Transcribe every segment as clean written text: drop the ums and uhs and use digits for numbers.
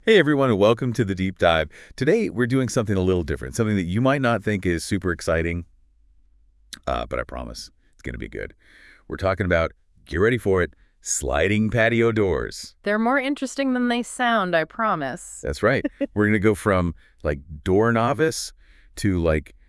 Hey everyone, and welcome to the Deep Dive. Today we're doing something a little different, something that you might not think is super exciting, but I promise it's going to be good. We're talking about, get ready for it, sliding patio doors. They're more interesting than they sound, I promise. That's right. We're going to go from like door novice to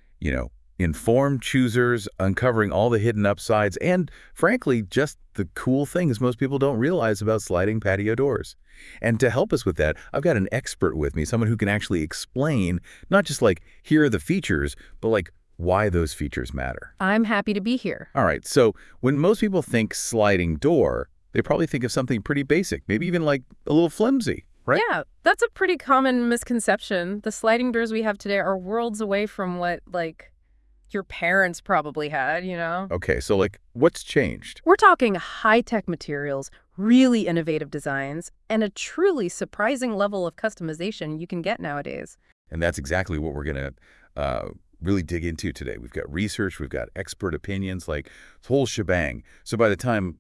informed choosers, uncovering all the hidden upsides, and frankly, just the cool things most people don't realize about sliding patio doors. And to help us with that, I've got an expert with me, someone who can actually explain, not just like, here are the features, but like, why those features matter. I'm happy to be here. All right, so when most people think sliding door, they probably think of something pretty basic, maybe even like a little flimsy, right? Yeah, that's a pretty common misconception. The sliding doors we have today are worlds away from what, your parents probably had. Okay, so like, what's changed? We're talking high-tech materials, really innovative designs, and a truly surprising level of customization you can get nowadays. And that's exactly what we're going to really dig into today. We've got research, we've got expert opinions, like the whole shebang. So by the time,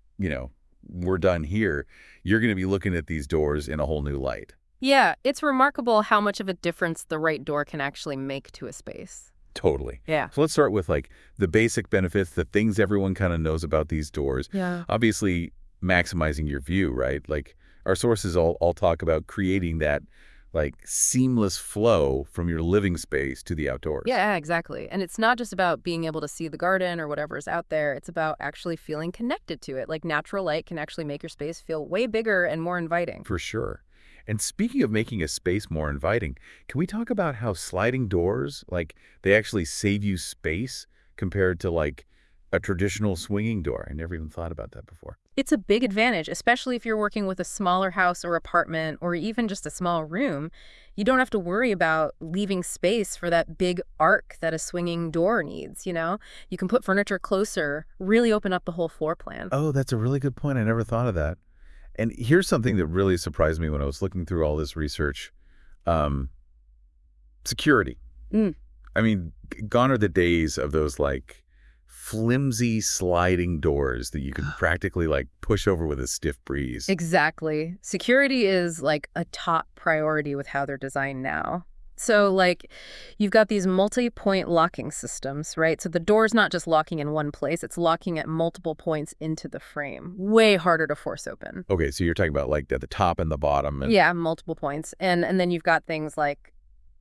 we're done here, you're going to be looking at these doors in a whole new light. Yeah, it's remarkable how much of a difference the right door can actually make to a space. Totally. Yeah. So let's start with like the basic benefits, the things everyone kind of knows about these doors. Yeah. Obviously, maximizing your view, right? Like our sources all talk about creating that like seamless flow from your living space to the outdoors. Yeah, exactly. And it's not just about being able to see the garden or whatever's out there. It's about actually feeling connected to it. Like natural light can actually make your space feel way bigger and more inviting. For sure. And speaking of making a space more inviting, can we talk about how sliding doors, like they actually save you space compared to like a traditional swinging door? I never even thought about that before. It's a big advantage, especially if you're working with a smaller house or apartment or even just a small room. You don't have to worry about leaving space for that big arc that a swinging door needs. You can put furniture closer, really open up the whole floor plan. Oh, that's a really good point. I never thought of that. And here's something that really surprised me when I was looking through all this research. Um, Security. Mm. I mean, gone are the days of those like flimsy sliding doors that you could practically like push over with a stiff breeze. Exactly. Security is like a top priority with how they're designed now. So you've got these multi-point locking systems, right? So the door's not just locking in one place, it's locking at multiple points into the frame. Way harder to force open. Okay, so you're talking about like at the top and the bottom and Yeah, multiple points. And then you've got things like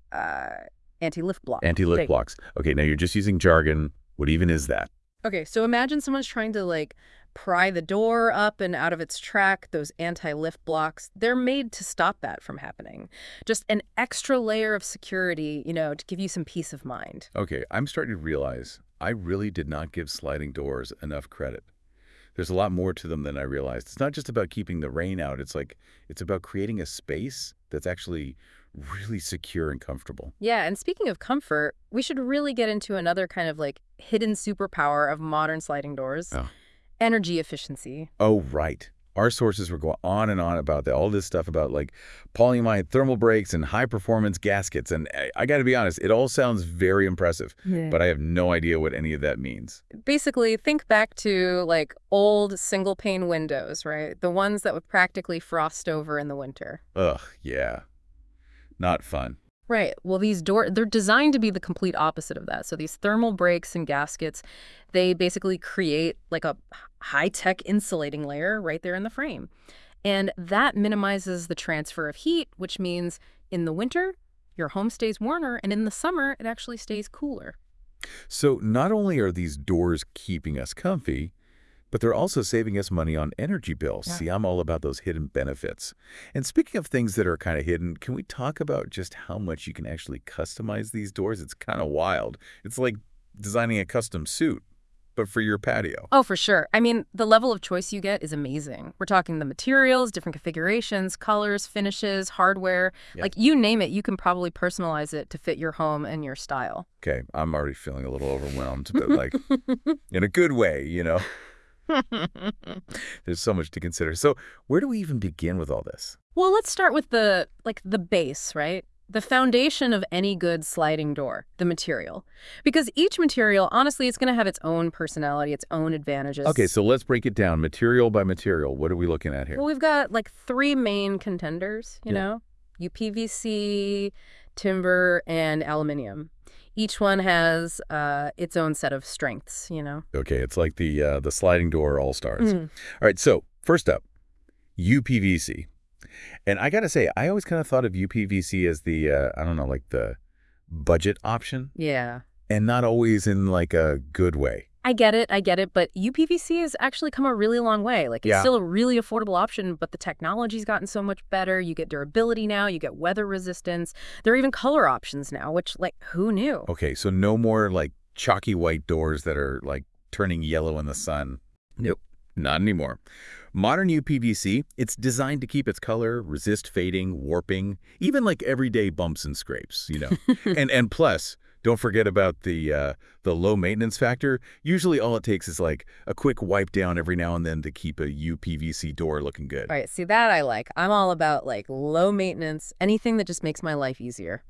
anti-lift block. anti-lift blocks. Okay, now you're just using jargon. What even is that? Okay, so imagine someone's trying to pry the door up and out of its track, those anti-lift blocks. They're made to stop that from happening. Just an extra layer of security, to give you some peace of mind. Okay, I'm starting to realize I really did not give sliding doors enough credit. There's a lot more to them than I realized. It's not just about keeping the rain out. It's about creating a space that's actually really secure and comfortable. Yeah, and speaking of comfort, we should really get into another kind of hidden superpower of modern sliding doors. Oh. Energy efficiency. Oh, right. Our sources were going on and on about that, all this stuff about like polyimide thermal brakes and high performance gaskets. And I got to be honest, it all sounds very impressive, Yeah. but I have no idea what any of that means. Basically, think back to old single pane windows, right? The ones that would practically frost over in the winter. Ugh, yeah. Not fun. Right. Well, these doors, they're designed to be the complete opposite of that. So these thermal brakes and gaskets, they basically create a high-tech insulating layer right there in the frame. And that minimizes the transfer of heat, which means in the winter, your home stays warmer, and in the summer, it actually stays cooler. So not only are these doors keeping us comfy, but they're also saving us money on energy bills. Yeah. See, I'm all about those hidden benefits. And speaking of things that are kind of hidden, can we talk about just how much you can actually customize these doors? It's kind of wild. It's like designing a custom suit, but for your patio. Oh, for sure. I mean, the level of choice you get is amazing. We're talking the materials, different configurations, colors, finishes, hardware. Yeah. You name it, you can probably personalize it to fit your home and your style. Okay, I'm already feeling a little overwhelmed, but in a good way, There's so much to consider. So where do we even begin with all this? Well, let's start with the base, right? The foundation of any good sliding door, the material. Because each material, honestly, it's going to have its own personality, its own advantages. Okay, so let's break it down material by material. What are we looking at here? Well, we've got three main contenders, you know? UPVC, timber, and aluminum. Each one has its own set of strengths, you know? Okay, it's like the sliding door all-stars. Mm. All right, so first up, UPVC. And I got to say, I always kind of thought of UPVC as the, I don't know, like the budget option, Yeah. and not always in like a good way. I get it, but UPVC has actually come a really long way. Like, it's Yeah. still a really affordable option, but the technology's gotten so much better. You get durability now, you get weather resistance. There are even color options now, which, like, who knew? Okay, so no more like chalky white doors that are like turning yellow in the sun. Nope, not anymore. Modern UPVC, it's designed to keep its color, resist fading, warping, even like everyday bumps and scrapes, you know. And plus, don't forget about the low maintenance factor. Usually all it takes is like a quick wipe down every now and then to keep a UPVC door looking good. All right, see, that I like. I'm all about, like, low maintenance, anything that just makes my life easier.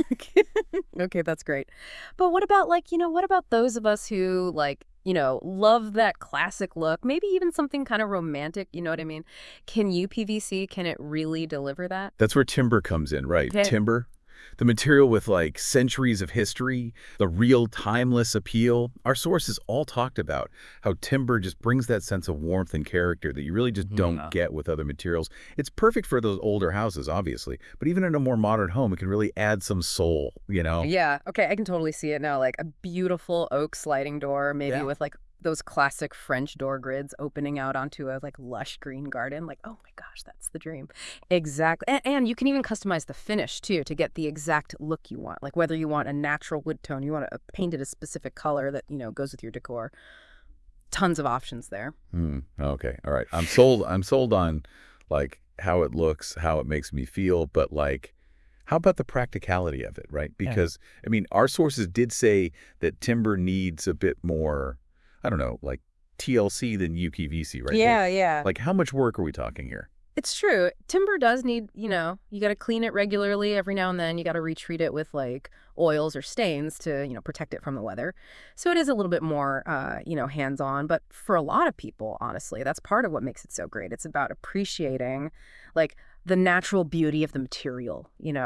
Okay, that's great. But what about, like, what about those of us who, like, love that classic look, maybe even something kind of romantic, you know what I mean? Can UPVC, can it really deliver that? That's where timber comes in, right? Okay. Timber, the material with like centuries of history, the real timeless appeal. Our sources all talked about how timber just brings that sense of warmth and character that you really just don't Yeah. get with other materials. It's perfect for those older houses, obviously, but even in a more modern home, it can really add some soul, you know? Yeah, okay, I can totally see it now, like a beautiful oak sliding door, maybe Yeah. with like those classic French door grids opening out onto a like lush green garden. Like, oh my gosh, that's the dream. Exactly. And you can even customize the finish too to get the exact look you want. Like whether you want a natural wood tone, you want to paint it a specific color that, goes with your decor. Tons of options there. Okay. All right. I'm sold. I'm sold on like how it looks, how it makes me feel, but like how about the practicality of it, right? Yeah. Because I mean, our sources did say that timber needs a bit more, I don't know, like TLC than UPVC, right? Yeah. Like how much work are we talking here? It's true. Timber does need, you got to clean it regularly every now and then. You got to retreat it with like oils or stains to, protect it from the weather. So it is a little bit more, hands-on. But for a lot of people, honestly, that's part of what makes it so great. It's about appreciating like the natural beauty of the material,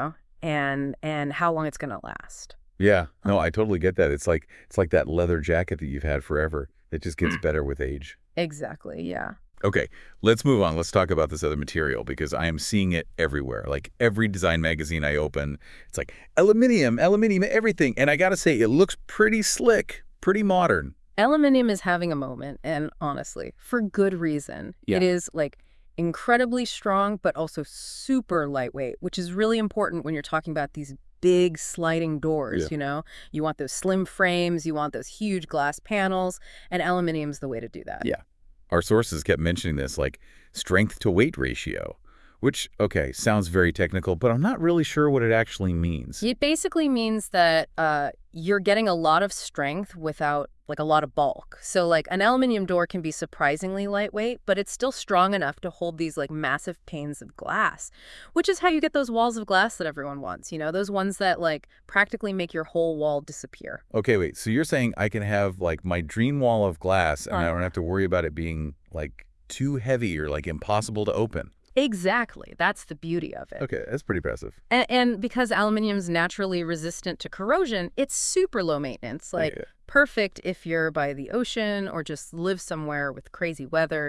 and how long it's going to last. Yeah. No, I totally get that. It's like that leather jacket that you've had forever. It just gets better with age. Exactly. Yeah. Okay, let's move on. Let's talk about this other material because I am seeing it everywhere. Like every design magazine I open, it's like aluminum, everything. And I got to say, it looks pretty slick, pretty modern. Aluminum is having a moment, and honestly, for good reason. Yeah. It is like incredibly strong, but also super lightweight, which is really important when you're talking about these big sliding doors, You want those slim frames, you want those huge glass panels, and aluminum's the way to do that. Yeah. Our sources kept mentioning this, like strength to weight ratio, which, okay, sounds very technical, but I'm not really sure what it actually means. It basically means that you're getting a lot of strength without like a lot of bulk. So like an aluminum door can be surprisingly lightweight, but it's still strong enough to hold these like massive panes of glass, which is how you get those walls of glass that everyone wants, those ones that like practically make your whole wall disappear. Okay, wait, so you're saying I can have like my dream wall of glass and I don't have to worry about it being like too heavy or like impossible to open? Exactly. That's the beauty of it. Okay, that's pretty impressive. And because aluminum is naturally resistant to corrosion, it's super low maintenance. Like Yeah. perfect if you're by the ocean or just live somewhere with crazy weather,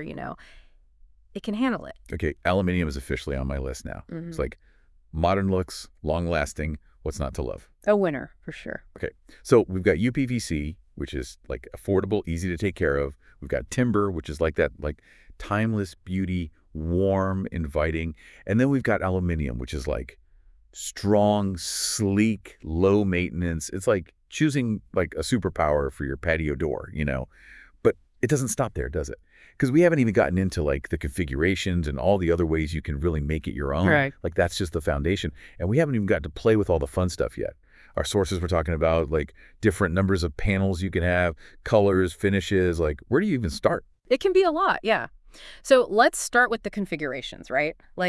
It can handle it. Okay, aluminum is officially on my list now. It's like modern looks, long-lasting, what's not to love? A winner, for sure. Okay, so we've got UPVC, which is like affordable, easy to take care of. We've got timber, which is like that like timeless beauty, warm, inviting. And then we've got aluminum, which is like strong, sleek, low maintenance. It's like choosing like a superpower for your patio door, But it doesn't stop there, does it? Because we haven't even gotten into like the configurations and all the other ways you can really make it your own. Right. Like that's just the foundation. And we haven't even got to play with all the fun stuff yet. Our sources were talking about like different numbers of panels you can have, colors, finishes. Like where do you even start? It can be a lot, yeah. So let's start with the configurations, right? Like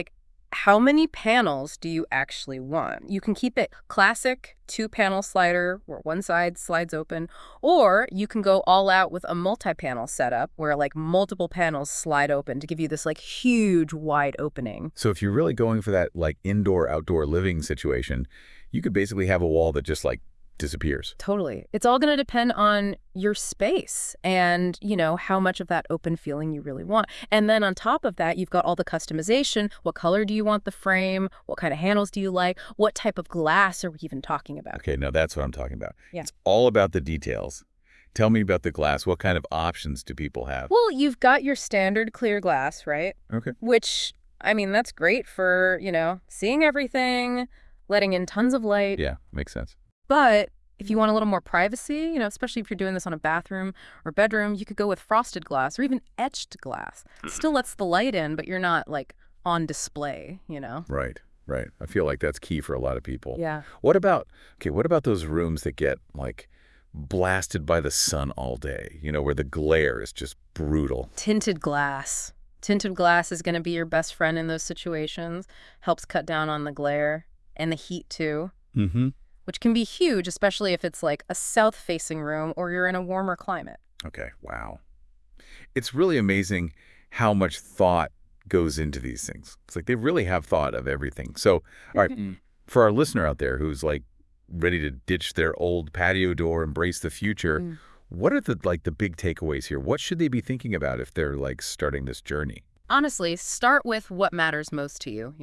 how many panels do you actually want? You can keep it classic 2-panel slider where one side slides open, or you can go all out with a multi-panel setup where like multiple panels slide open to give you this like huge wide opening. So if you're really going for that like indoor-outdoor living situation, you could basically have a wall that just like disappears. Totally. It's all going to depend on your space and, how much of that open feeling you really want. And then on top of that, you've got all the customization. What color do you want the frame? What kind of handles do you like? What type of glass are we even talking about? Okay, now that's what I'm talking about. Yeah. It's all about the details. Tell me about the glass. What kind of options do people have? Well, you've got your standard clear glass, right? Okay. Which, that's great for, seeing everything, letting in tons of light. Yeah, makes sense. But if you want a little more privacy, especially if you're doing this on a bathroom or bedroom, you could go with frosted glass or even etched glass. It still lets the light in, but you're not like on display. Right, right. I feel like that's key for a lot of people. Yeah. What about those rooms that get like blasted by the sun all day, where the glare is just brutal? Tinted glass. Tinted glass is going to be your best friend in those situations. Helps cut down on the glare and the heat too. Mm-hmm. Which can be huge, especially if it's like a south-facing room or you're in a warmer climate. Okay, wow. It's really amazing how much thought goes into these things. It's like they really have thought of everything. So, all right, for our listener out there who's like ready to ditch their old patio door, embrace the future, what are the big takeaways here? What should they be thinking about if they're like starting this journey? Honestly, start with what matters most to you,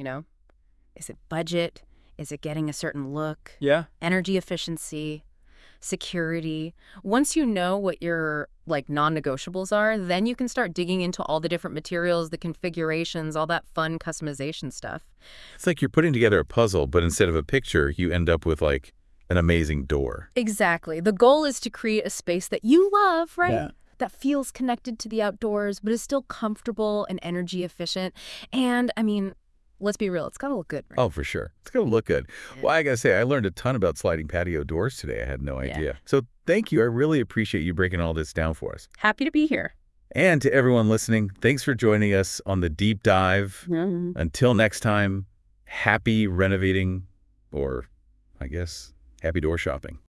Is it budget? Is it getting a certain look? Yeah. Energy efficiency, security. Once you know what your non-negotiables are, then you can start digging into all the different materials, the configurations, all that fun customization stuff. It's like you're putting together a puzzle, but instead of a picture, you end up with like an amazing door. Exactly. The goal is to create a space that you love, right? Yeah. That feels connected to the outdoors, but is still comfortable and energy efficient. And let's be real, it's got to look good, right? Oh, for sure. It's going to look good. Well, I got to say, I learned a ton about sliding patio doors today. I had no idea. So thank you. I really appreciate you breaking all this down for us. Happy to be here. And to everyone listening, thanks for joining us on the deep dive. Until next time, happy renovating, or I guess happy door shopping.